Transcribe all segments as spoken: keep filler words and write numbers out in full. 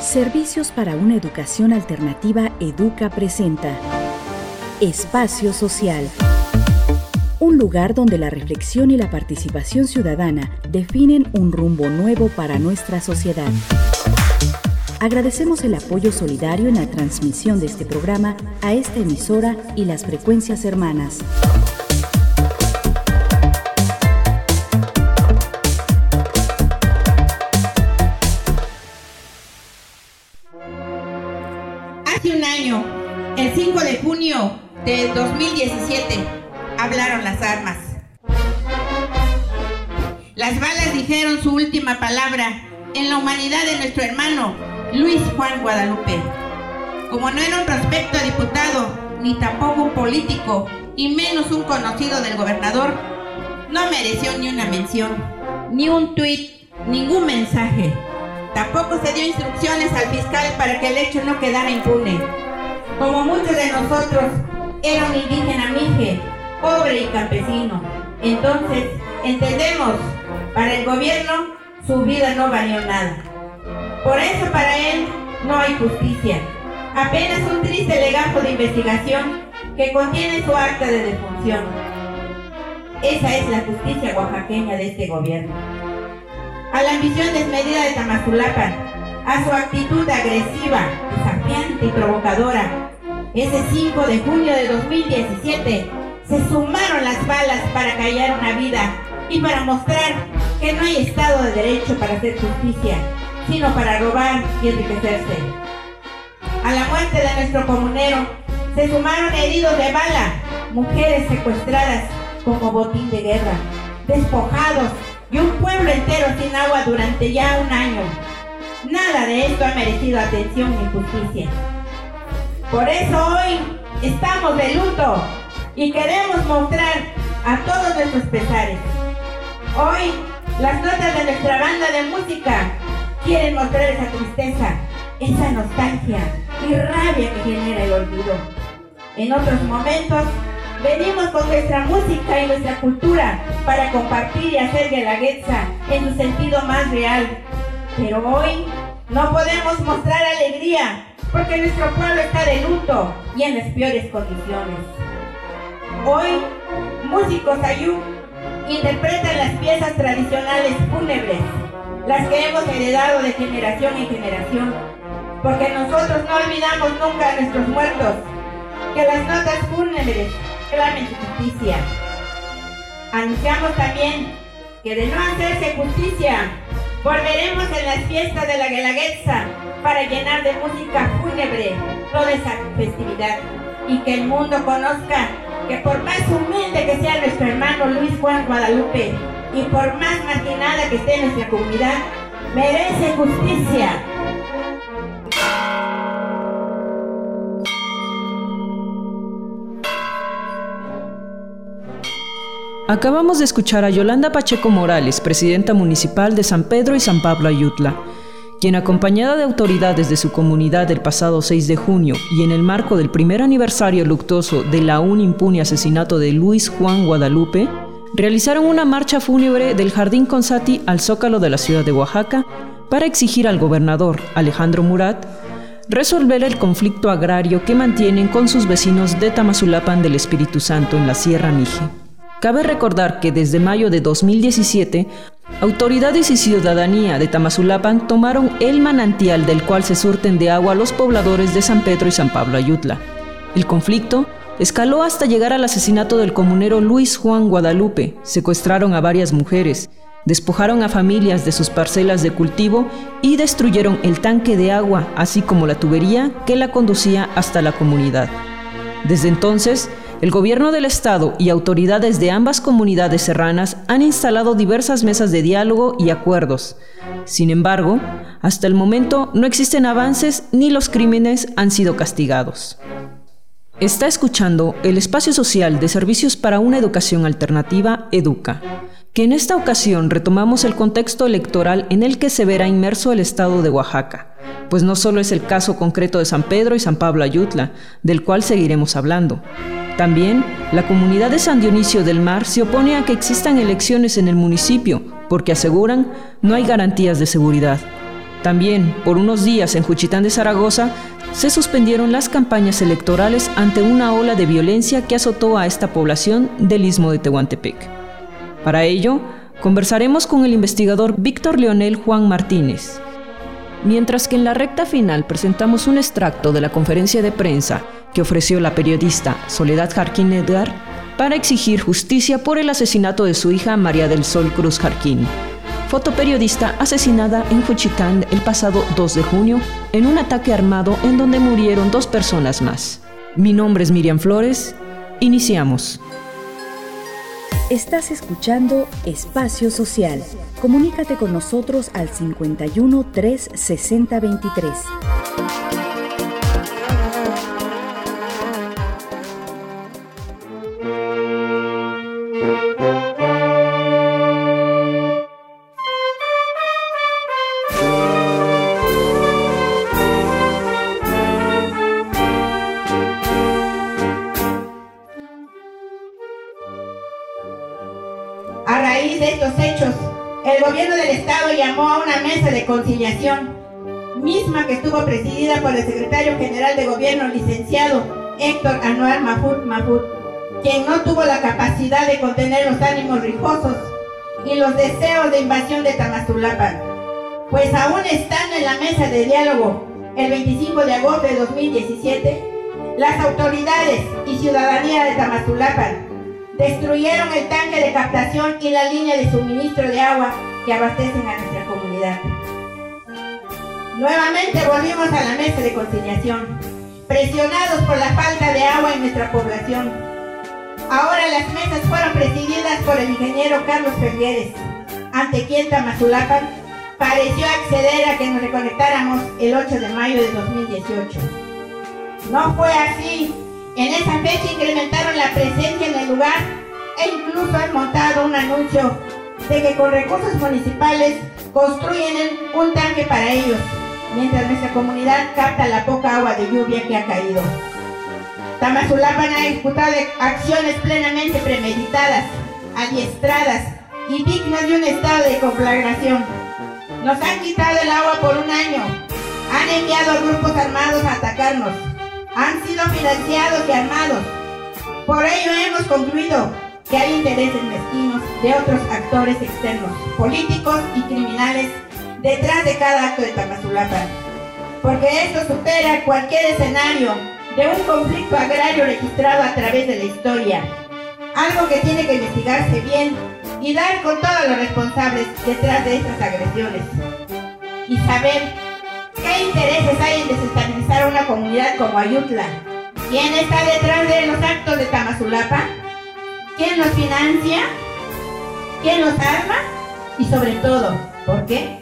Servicios para una educación alternativa Educa presenta Espacio Social. Un lugar donde la reflexión y la participación ciudadana definen un rumbo nuevo para nuestra sociedad. Agradecemos el apoyo solidario en la transmisión de este programa a esta emisora y las frecuencias hermanas. Hace un año, el cinco de junio de dos mil diecisiete, hablaron las armas. Las balas dijeron su última palabra en la humanidad de nuestro hermano Luis Juan Guadalupe. Como no era un prospecto a diputado, ni tampoco un político, y menos un conocido del gobernador, no mereció ni una mención, ni un tuit, ningún mensaje. Tampoco se dio instrucciones al fiscal para que el hecho no quedara impune. Como muchos de nosotros, era un indígena mije, pobre y campesino. Entonces, entendemos, para el gobierno, su vida no valió nada. Por eso para él no hay justicia, apenas un triste legajo de investigación que contiene su acta de defunción. Esa es la justicia oaxaqueña de este gobierno. A la ambición desmedida de Tamazulapan, a su actitud agresiva, desafiante y provocadora, ese cinco de junio de dos mil diecisiete se sumaron las balas para callar una vida y para mostrar que no hay Estado de Derecho para hacer justicia, sino para robar y enriquecerse. A la muerte de nuestro comunero se sumaron heridos de bala, mujeres secuestradas como botín de guerra, despojados y un pueblo entero sin agua durante ya un año. Nada de esto ha merecido atención ni justicia. Por eso hoy estamos de luto y queremos mostrar a todos nuestros pesares. Hoy las notas de nuestra banda de música quieren mostrar esa tristeza, esa nostalgia y rabia que genera el olvido. En otros momentos venimos con nuestra música y nuestra cultura para compartir y hacer guelaguetza en su sentido más real. Pero hoy no podemos mostrar alegría porque nuestro pueblo está de luto y en las peores condiciones. Hoy, músicos ayú interpretan las piezas tradicionales fúnebres, las que hemos heredado de generación en generación, porque nosotros no olvidamos nunca a nuestros muertos. Que las notas fúnebres clamen su justicia. Anunciamos también que de no hacerse justicia, volveremos en las fiestas de la Guelaguetza para llenar de música fúnebre toda esa festividad y que el mundo conozca que por más humilde que sea nuestro hermano Luis Juan Guadalupe y por más marginada que esté nuestra comunidad, merece justicia. Acabamos de escuchar a Yolanda Pacheco Morales, presidenta municipal de San Pedro y San Pablo Ayutla, quien, acompañada de autoridades de su comunidad el pasado seis de junio y en el marco del primer aniversario luctuoso del aún impune asesinato de Luis Juan Guadalupe, realizaron una marcha fúnebre del Jardín Consati al Zócalo de la ciudad de Oaxaca para exigir al gobernador Alejandro Murat resolver el conflicto agrario que mantienen con sus vecinos de Tamazulapan del Espíritu Santo en la Sierra Mije. Cabe recordar que desde mayo de dos mil diecisiete, autoridades y ciudadanía de Tamazulapan tomaron el manantial del cual se surten de agua los pobladores de San Pedro y San Pablo Ayutla. El conflicto escaló hasta llegar al asesinato del comunero Luis Juan Guadalupe, secuestraron a varias mujeres, despojaron a familias de sus parcelas de cultivo y destruyeron el tanque de agua, así como la tubería que la conducía hasta la comunidad. Desde entonces, el gobierno del estado y autoridades de ambas comunidades serranas han instalado diversas mesas de diálogo y acuerdos. Sin embargo, hasta el momento no existen avances ni los crímenes han sido castigados. Está escuchando el espacio social de Servicios para una Educación Alternativa Educa, que en esta ocasión retomamos el contexto electoral en el que se verá inmerso el estado de Oaxaca, pues no solo es el caso concreto de San Pedro y San Pablo Ayutla, del cual seguiremos hablando. También, la comunidad de San Dionisio del Mar se opone a que existan elecciones en el municipio, porque aseguran no hay garantías de seguridad. También, por unos días en Juchitán de Zaragoza, se suspendieron las campañas electorales ante una ola de violencia que azotó a esta población del Istmo de Tehuantepec. Para ello, conversaremos con el investigador Víctor Leonel Juan Martínez. Mientras que en la recta final presentamos un extracto de la conferencia de prensa que ofreció la periodista Soledad Jarquín Edgar para exigir justicia por el asesinato de su hija María del Sol Cruz Jarquín, fotoperiodista asesinada en Juchitán el pasado dos de junio en un ataque armado en donde murieron dos personas más. Mi nombre es Miriam Flores. Iniciamos. Estás escuchando Espacio Social. Comunícate con nosotros al cincuenta y uno, tres, sesenta, veintitrés. A raíz de estos hechos, el gobierno del estado llamó a una mesa de conciliación, misma que estuvo presidida por el secretario general de gobierno, licenciado Héctor Anuar Mahfoud Mahfoud, quien no tuvo la capacidad de contener los ánimos rijosos y los deseos de invasión de Tamazulapan, pues aún estando en la mesa de diálogo el veinticinco de agosto de dos mil diecisiete, las autoridades y ciudadanía de Tamazulapan destruyeron el tanque de captación y la línea de suministro de agua que abastecen a nuestra comunidad. Nuevamente volvimos a la mesa de conciliación, presionados por la falta de agua en nuestra población. Ahora las mesas fueron presididas por el ingeniero Carlos Fergueres, ante quien Tamazulapan pareció acceder a que nos reconectáramos el ocho de mayo de dos mil dieciocho. No fue así. En esa fecha incrementaron la presencia en el lugar e incluso han montado un anuncio de que con recursos municipales construyen un tanque para ellos, mientras nuestra comunidad capta la poca agua de lluvia que ha caído. Tamazulapan ha ejecutado acciones plenamente premeditadas, adiestradas y dignas de un estado de conflagración. Nos han quitado el agua por un año, han enviado a grupos armados a atacarnos, han sido financiados y armados. Por ello hemos concluido que hay intereses mezquinos de otros actores externos, políticos y criminales, detrás de cada acto de Tamazulapan, porque esto supera cualquier escenario de un conflicto agrario registrado a través de la historia, algo que tiene que investigarse bien y dar con todos los responsables detrás de estas agresiones, y saber ¿qué intereses hay en desestabilizar una comunidad como Ayutla? ¿Quién está detrás de los actos de Tamazulapan? ¿Quién los financia? ¿Quién los arma? Y sobre todo, ¿por qué?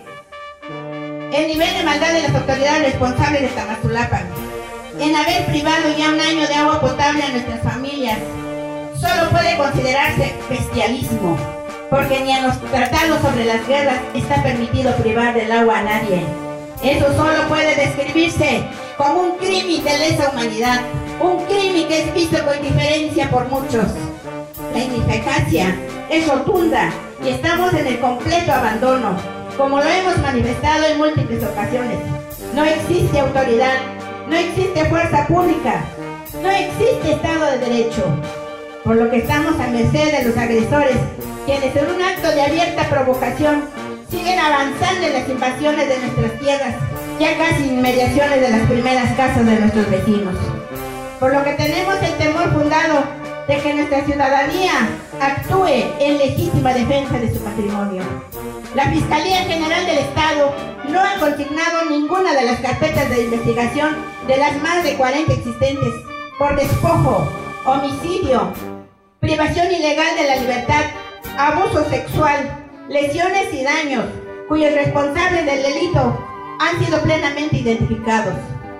El nivel de maldad de las autoridades responsables de Tamazulapan en haber privado ya un año de agua potable a nuestras familias solo puede considerarse bestialismo, porque ni en los tratados sobre las guerras está permitido privar del agua a nadie. Eso solo puede describirse como un crimen de lesa humanidad, un crimen que es visto con indiferencia por muchos. La ineficacia es rotunda y estamos en el completo abandono, como lo hemos manifestado en múltiples ocasiones. No existe autoridad, no existe fuerza pública, no existe Estado de Derecho, por lo que estamos a merced de los agresores, quienes en un acto de abierta provocación siguen avanzando en las invasiones de nuestras tierras, ya casi inmediaciones de las primeras casas de nuestros vecinos. Por lo que tenemos el temor fundado de que nuestra ciudadanía actúe en legítima defensa de su patrimonio. La Fiscalía General del Estado no ha consignado ninguna de las carpetas de investigación de las más de cuarenta existentes por despojo, homicidio, privación ilegal de la libertad, abuso sexual, lesiones y daños, cuyos responsables del delito han sido plenamente identificados.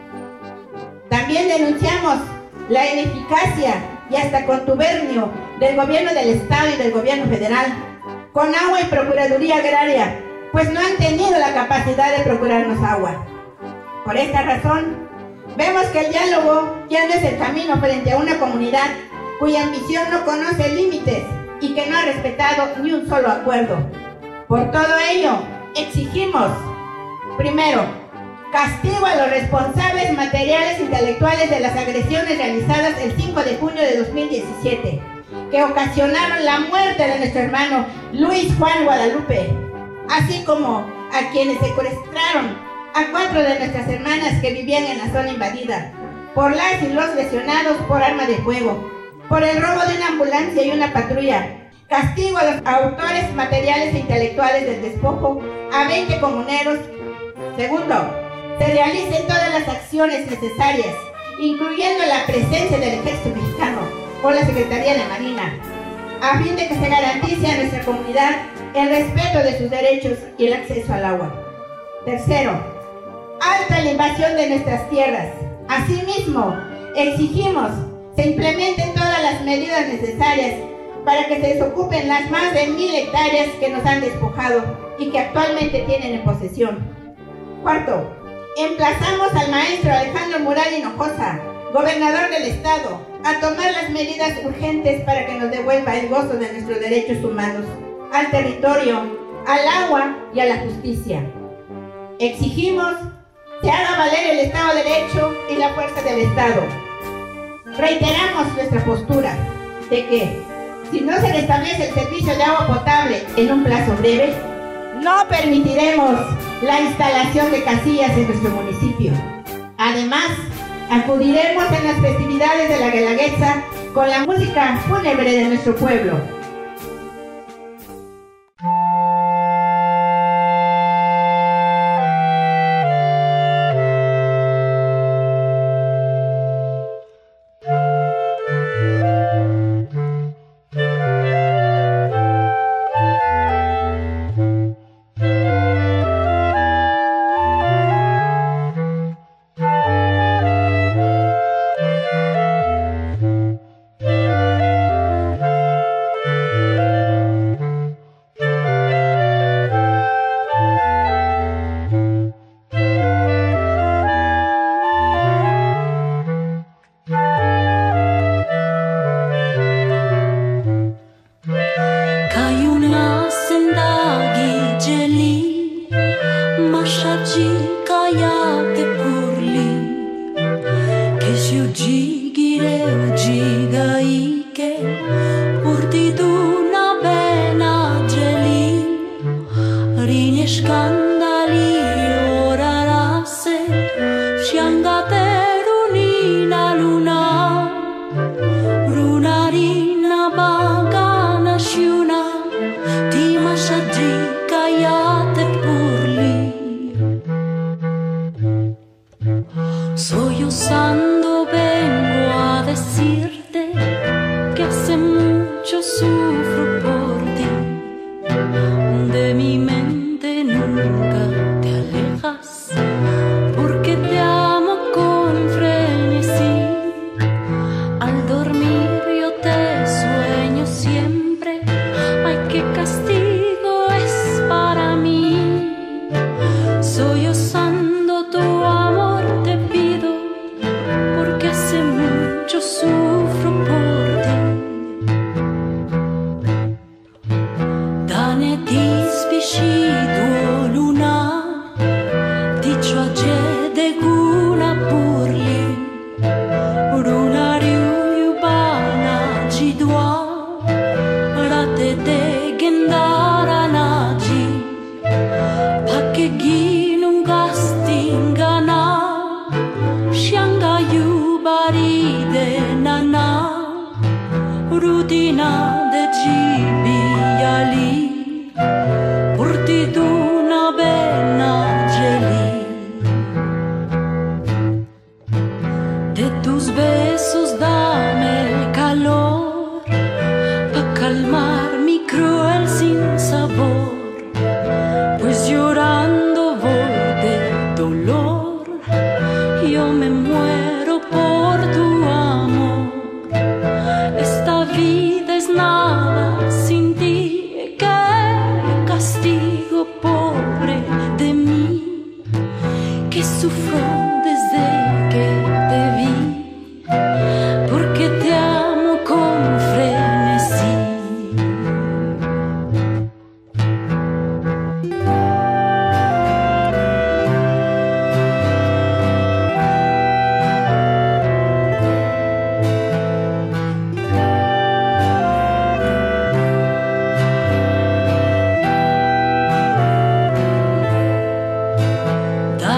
También denunciamos la ineficacia y hasta contubernio del gobierno del Estado y del gobierno federal con agua y procuraduría agraria, pues no han tenido la capacidad de procurarnos agua. Por esta razón, vemos que el diálogo ya no es el camino frente a una comunidad cuya ambición no conoce límites y que no ha respetado ni un solo acuerdo. Por todo ello, exigimos Primero, castigo a los responsables materiales e intelectuales de las agresiones realizadas el cinco de junio de dos mil diecisiete, que ocasionaron la muerte de nuestro hermano Luis Juan Guadalupe, así como a quienes secuestraron a cuatro de nuestras hermanas que vivían en la zona invadida, por las y los lesionados por arma de fuego, por el robo de una ambulancia y una patrulla. Castigo a los autores materiales e intelectuales del despojo, a veinte comuneros. Segundo, se realicen todas las acciones necesarias, incluyendo la presencia del Ejército Mexicano o la Secretaría de Marina, a fin de que se garantice a nuestra comunidad el respeto de sus derechos y el acceso al agua. Tercero, alto a la invasión de nuestras tierras. Asimismo, exigimos se implementen todas las medidas necesarias para que se desocupen las más de mil hectáreas que nos han despojado y que actualmente tienen en posesión. Cuarto, emplazamos al maestro Alejandro Mural Hinojosa, gobernador del estado, a tomar las medidas urgentes para que nos devuelva el gozo de nuestros derechos humanos, al territorio, al agua y a la justicia. Exigimos se haga valer el Estado de Derecho y la fuerza del Estado. Reiteramos nuestra postura de que, si no se restablece el servicio de agua potable en un plazo breve, no permitiremos la instalación de casillas en nuestro municipio. Además, acudiremos en las festividades de la Guelaguetza con la música fúnebre de nuestro pueblo.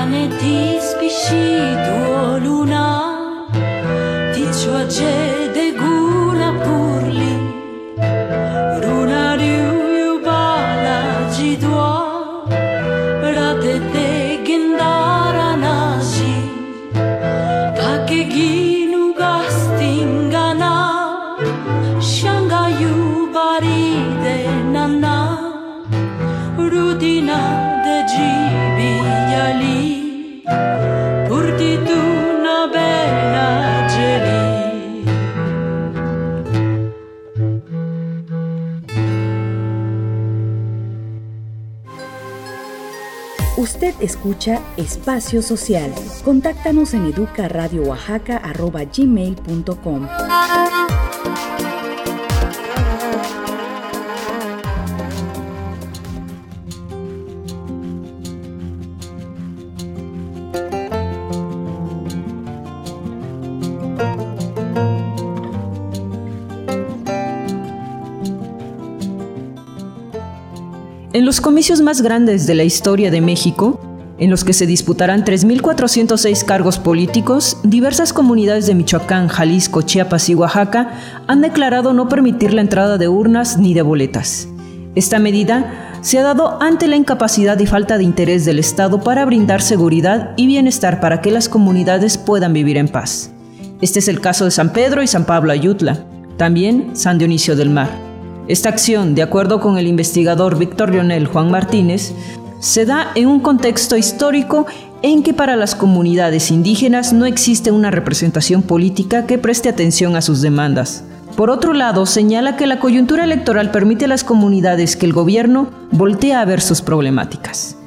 Planeti spiscitu luna ti ciuace de guna purli Runa riu bala jidwa Rate te gendara nasi Pake ginu gastingana Shangayu baride nana Rudina de jibi Purti tu una bella geli. Usted escucha Espacio Social. Contáctanos en educa radio oaxaca arroba gmail punto com. En los comicios más grandes de la historia de México, en los que se disputarán tres mil cuatrocientos seis cargos políticos, diversas comunidades de Michoacán, Jalisco, Chiapas y Oaxaca han declarado no permitir la entrada de urnas ni de boletas. Esta medida se ha dado ante la incapacidad y falta de interés del Estado para brindar seguridad y bienestar para que las comunidades puedan vivir en paz. Este es el caso de San Pedro y San Pablo Ayutla, también San Dionisio del Mar. Esta acción, de acuerdo con el investigador Víctor Leonel Juan Martínez, se da en un contexto histórico en que para las comunidades indígenas no existe una representación política que preste atención a sus demandas. Por otro lado, señala que la coyuntura electoral permite a las comunidades que el gobierno voltee a ver sus problemáticas.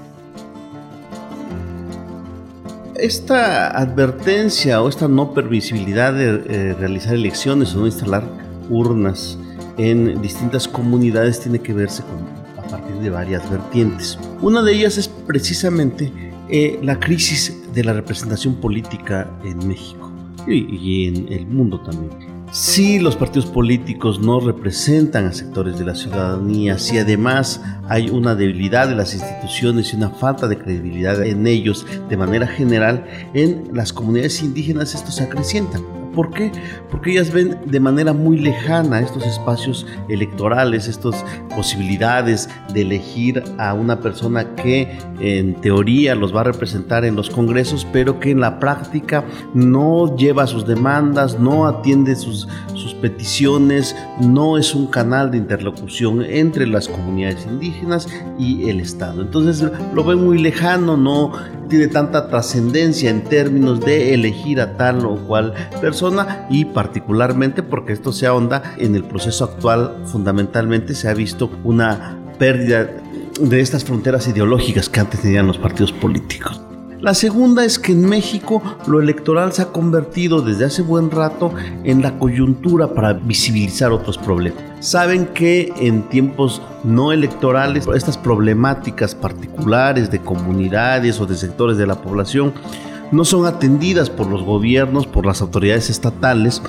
Esta advertencia o esta no permisibilidad de eh, realizar elecciones o no instalar urnas en distintas comunidades tiene que verse con, a partir de varias vertientes. Una de ellas es precisamente eh, la crisis de la representación política en México y, y en el mundo también. Si los partidos políticos no representan a sectores de la ciudadanía, si además hay una debilidad de las instituciones y una falta de credibilidad en ellos de manera general, en las comunidades indígenas esto se acrecienta. ¿Por qué? Porque ellas ven de manera muy lejana estos espacios electorales, estas posibilidades de elegir a una persona que en teoría los va a representar en los congresos, pero que en la práctica no lleva sus demandas, no atiende sus, sus peticiones, no es un canal de interlocución entre las comunidades indígenas y el Estado. Entonces lo ven muy lejano, no tiene tanta trascendencia en términos de elegir a tal o cual persona, y particularmente porque esto se ahonda en el proceso actual. Fundamentalmente se ha visto una pérdida de estas fronteras ideológicas que antes tenían los partidos políticos. La segunda es que en México lo electoral se ha convertido desde hace buen rato en la coyuntura para visibilizar otros problemas. Saben que en tiempos no electorales estas problemáticas particulares de comunidades o de sectores de la población no son atendidas por los gobiernos, por las autoridades estatales,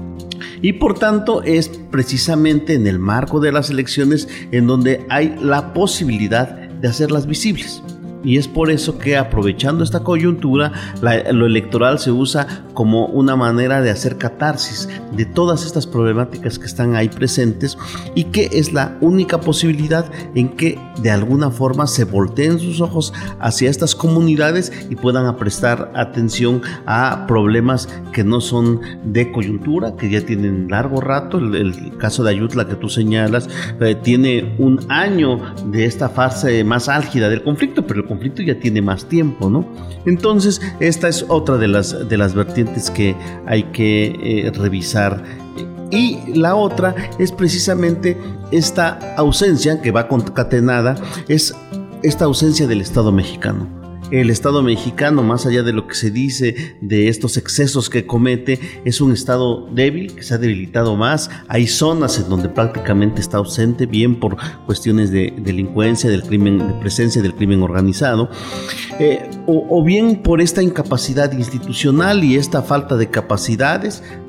y por tanto es precisamente en el marco de las elecciones en donde hay la posibilidad de hacerlas visibles. Y es por eso que, aprovechando esta coyuntura, la, lo electoral se usa como una manera de hacer catarsis de todas estas problemáticas que están ahí presentes, y que es la única posibilidad en que de alguna forma se volteen sus ojos hacia estas comunidades y puedan prestar atención a problemas que no son de coyuntura, que ya tienen largo rato. El, el caso de Ayutla que tú señalas eh, tiene un año de esta fase más álgida del conflicto, pero el conflicto ya tiene más tiempo, ¿no? Entonces, esta es otra de las, de las vertientes que hay que eh, revisar. Y la otra es precisamente esta ausencia que va concatenada, es esta ausencia del Estado mexicano. El Estado mexicano, más allá de lo que se dice de estos excesos que comete, es un Estado débil, que se ha debilitado más. Hay zonas en donde prácticamente está ausente, bien por cuestiones de delincuencia, del crimen, de presencia del crimen organizado, eh, o, o bien por esta incapacidad institucional y esta falta de capacidades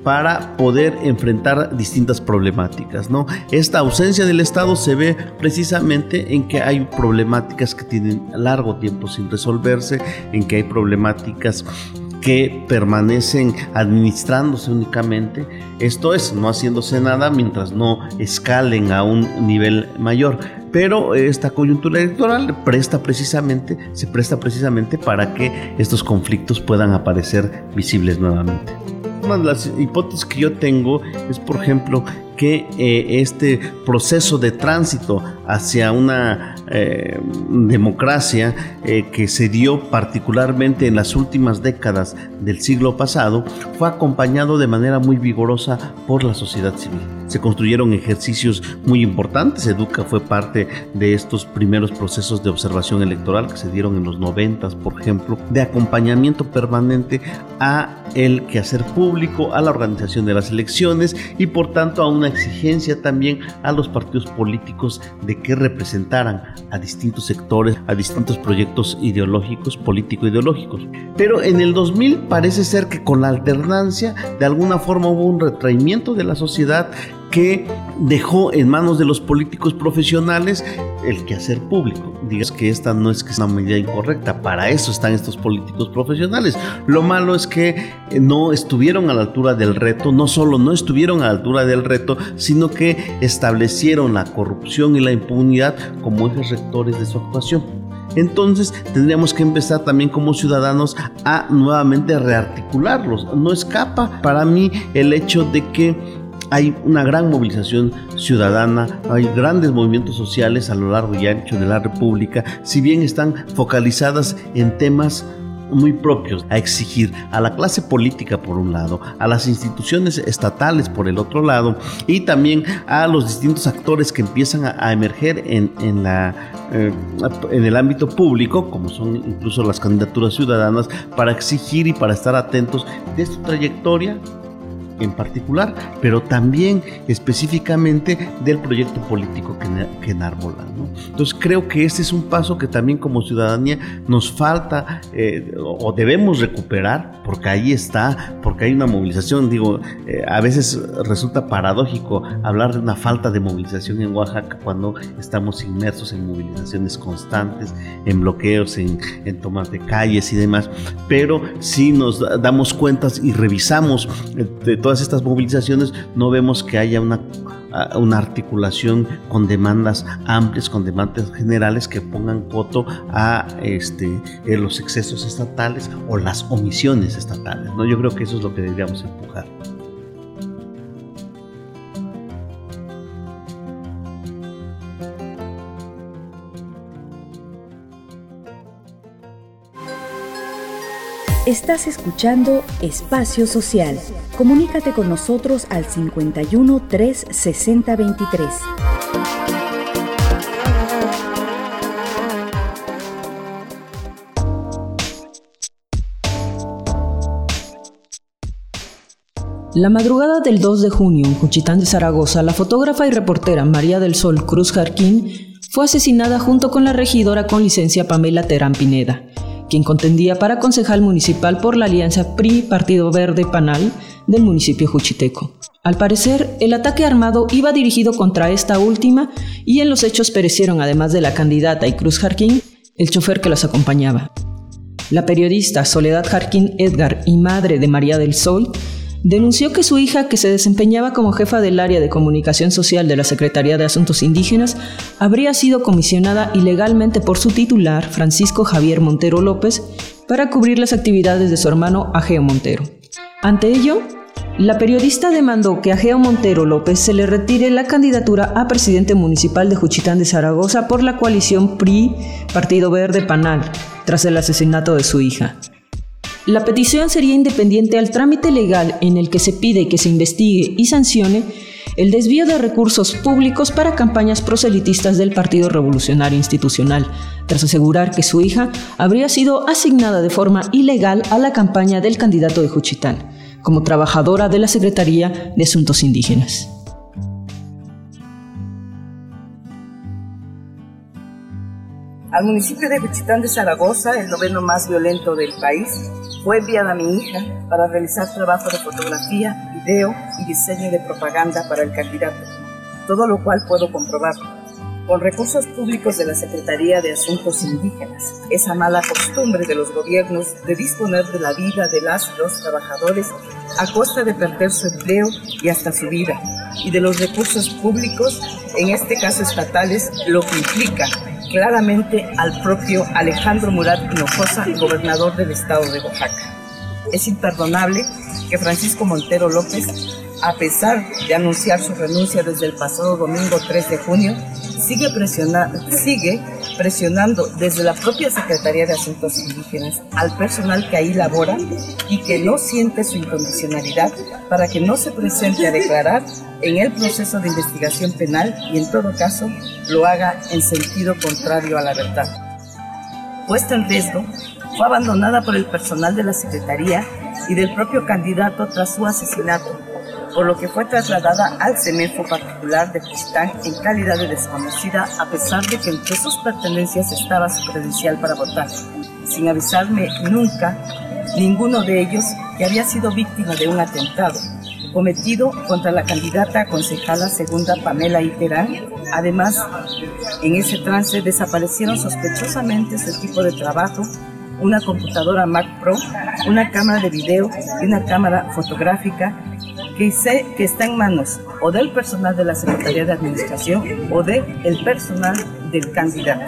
para poder enfrentar distintas problemáticas, ¿no? Esta ausencia del Estado se ve precisamente en que hay problemáticas que tienen largo tiempo sin resolverse, en que hay problemáticas que permanecen administrándose únicamente, esto es, no haciéndose nada mientras no escalen a un nivel mayor. Pero esta coyuntura electoral presta precisamente, se presta precisamente para que estos conflictos puedan aparecer visibles nuevamente. Una de las hipótesis que yo tengo es, por ejemplo, que eh, este proceso de tránsito hacia una eh, democracia eh, que se dio particularmente en las últimas décadas del siglo pasado fue acompañado de manera muy vigorosa por la sociedad civil. Se construyeron ejercicios muy importantes. Educa fue parte de estos primeros procesos de observación electoral que se dieron en los noventas, por ejemplo, de acompañamiento permanente a el quehacer público, a la organización de las elecciones y por tanto a una exigencia también a los partidos políticos de que representaran a distintos sectores, a distintos proyectos ideológicos, político-ideológicos. Pero en el dos mil parece ser que con la alternancia de alguna forma hubo un retraimiento de la sociedad que dejó en manos de los políticos profesionales el quehacer público. Digas que esta no es que es una medida incorrecta, para eso están estos políticos profesionales. Lo malo es que no estuvieron a la altura del reto, no solo no estuvieron a la altura del reto, sino que establecieron la corrupción y la impunidad como ejes rectores de su actuación. Entonces tendríamos que empezar también como ciudadanos a nuevamente rearticularlos. No escapa para mí el hecho de que hay una gran movilización ciudadana, hay grandes movimientos sociales a lo largo y ancho de la República, si bien están focalizadas en temas muy propios, a exigir a la clase política por un lado, a las instituciones estatales por el otro lado y también a los distintos actores que empiezan a, a emerger en, en, la, eh, en el ámbito público, como son incluso las candidaturas ciudadanas, para exigir y para estar atentos de su trayectoria en particular, pero también específicamente del proyecto político que, que enarbolan, ¿no? Entonces creo que este es un paso que también como ciudadanía nos falta eh, o debemos recuperar, porque ahí está, porque hay una movilización. Digo, eh, a veces resulta paradójico hablar de una falta de movilización en Oaxaca cuando estamos inmersos en movilizaciones constantes, en bloqueos, en, en tomas de calles y demás, pero si nos damos cuentas y revisamos de todo todas estas movilizaciones, no vemos que haya una, una articulación con demandas amplias, con demandas generales que pongan coto a este, los excesos estatales o las omisiones estatales, ¿no? Yo creo que eso es lo que deberíamos empujar. Estás escuchando Espacio Social. Comunícate con nosotros al cincuenta y uno, tres sesenta, veintitrés. La madrugada del dos de junio, en Juchitán de Zaragoza, la fotógrafa y reportera María del Sol Cruz Jarquín fue asesinada junto con la regidora con licencia Pamela Terán Pineda, quien contendía para concejal municipal por la alianza P R I-Partido Verde-Panal del municipio juchiteco. Al parecer, el ataque armado iba dirigido contra esta última y en los hechos perecieron, además de la candidata y Cruz Jarquín, el chofer que las acompañaba. La periodista Soledad Jarquín Edgar y madre de María del Sol denunció que su hija, que se desempeñaba como jefa del área de comunicación social de la Secretaría de Asuntos Indígenas, habría sido comisionada ilegalmente por su titular, Francisco Javier Montero López, para cubrir las actividades de su hermano Ageo Montero. Ante ello, la periodista demandó que a Ageo Montero López se le retire la candidatura a presidente municipal de Juchitán de Zaragoza por la coalición P R I-Partido Verde-Panal, tras el asesinato de su hija. La petición sería independiente al trámite legal en el que se pide que se investigue y sancione el desvío de recursos públicos para campañas proselitistas del Partido Revolucionario Institucional, tras asegurar que su hija habría sido asignada de forma ilegal a la campaña del candidato de Juchitán, como trabajadora de la Secretaría de Asuntos Indígenas. Al municipio de Juchitán de Zaragoza, el noveno más violento del país, Fue enviada a mi hija para realizar trabajo de fotografía, video y diseño de propaganda para el candidato, todo lo cual puedo comprobar. Con recursos públicos de la Secretaría de Asuntos Indígenas, esa mala costumbre de los gobiernos de disponer de la vida de las y los trabajadores a costa de perder su empleo y hasta su vida, y de los recursos públicos, en este caso estatales, lo que implica claramente al propio Alejandro Murat Hinojosa, gobernador del estado de Oaxaca. Es imperdonable que Francisco Montero López, a pesar de anunciar su renuncia desde el pasado domingo tres de junio, sigue, presiona, sigue presionando desde la propia Secretaría de Asuntos Indígenas al personal que ahí labora y que no siente su incondicionalidad para que no se presente a declarar en el proceso de investigación penal y en todo caso lo haga en sentido contrario a la verdad. Puesta en riesgo, fue abandonada por el personal de la Secretaría y del propio candidato tras su asesinato, por lo que fue trasladada al CEMEFO particular de Pistán en calidad de desconocida, a pesar de que entre sus pertenencias estaba su credencial para votar, sin avisarme nunca ninguno de ellos que había sido víctima de un atentado cometido contra la candidata a concejala segunda Pamela Iterán. Además, en ese trance desaparecieron sospechosamente su equipo de trabajo, una computadora Mac Pro, una cámara de video y una cámara fotográfica que sé que está en manos o del personal de la Secretaría de Administración o del personal del candidato.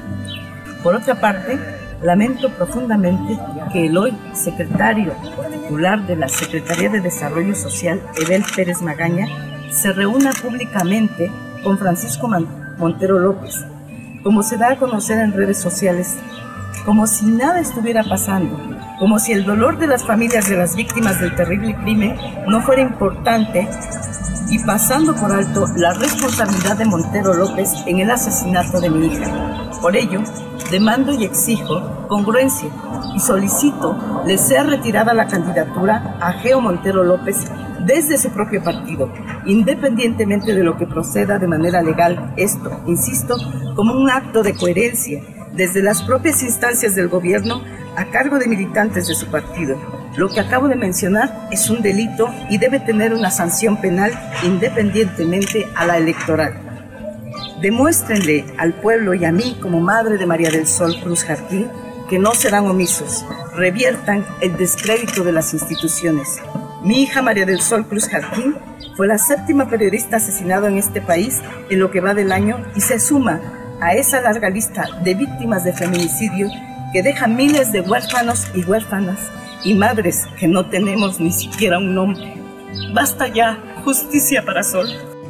Por otra parte, lamento profundamente que el hoy secretario titular de la Secretaría de Desarrollo Social, Edel Pérez Magaña, se reúna públicamente con Francisco Montero López, como se da a conocer en redes sociales, como si nada estuviera pasando, como si el dolor de las familias de las víctimas del terrible crimen no fuera importante, y pasando por alto la responsabilidad de Montero López en el asesinato de mi hija. Por ello, demando y exijo congruencia y solicito le sea retirada la candidatura a Geo Montero López desde su propio partido, independientemente de lo que proceda de manera legal. Esto, insisto, como un acto de coherencia desde las propias instancias del gobierno a cargo de militantes de su partido. Lo que acabo de mencionar es un delito y debe tener una sanción penal independientemente a la electoral. Demuéstrenle al pueblo y a mí, como madre de María del Sol Cruz Jarquín, que no serán omisos, reviertan el descrédito de las instituciones. Mi hija María del Sol Cruz Jarquín fue la séptima periodista asesinada en este país en lo que va del año y se suma a esa larga lista de víctimas de feminicidio que deja miles de huérfanos y huérfanas y madres que no tenemos ni siquiera un nombre. Basta ya, justicia para Sol.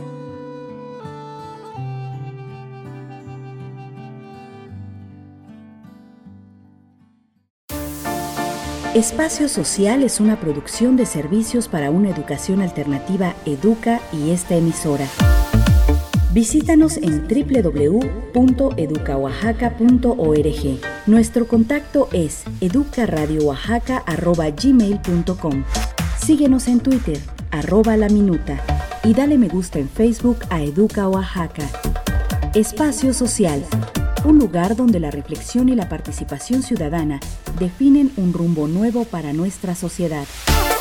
Espacio Social es una producción de servicios para una educación alternativa Educa y esta emisora. Visítanos en doble u doble u doble u punto educa oaxaca punto org. Nuestro contacto es educaradioaxaca arroba gmail punto com. Síguenos en Twitter, arroba la minuta, y dale me gusta en Facebook a Educa Oaxaca. Espacio Social, un lugar donde la reflexión y la participación ciudadana definen un rumbo nuevo para nuestra sociedad.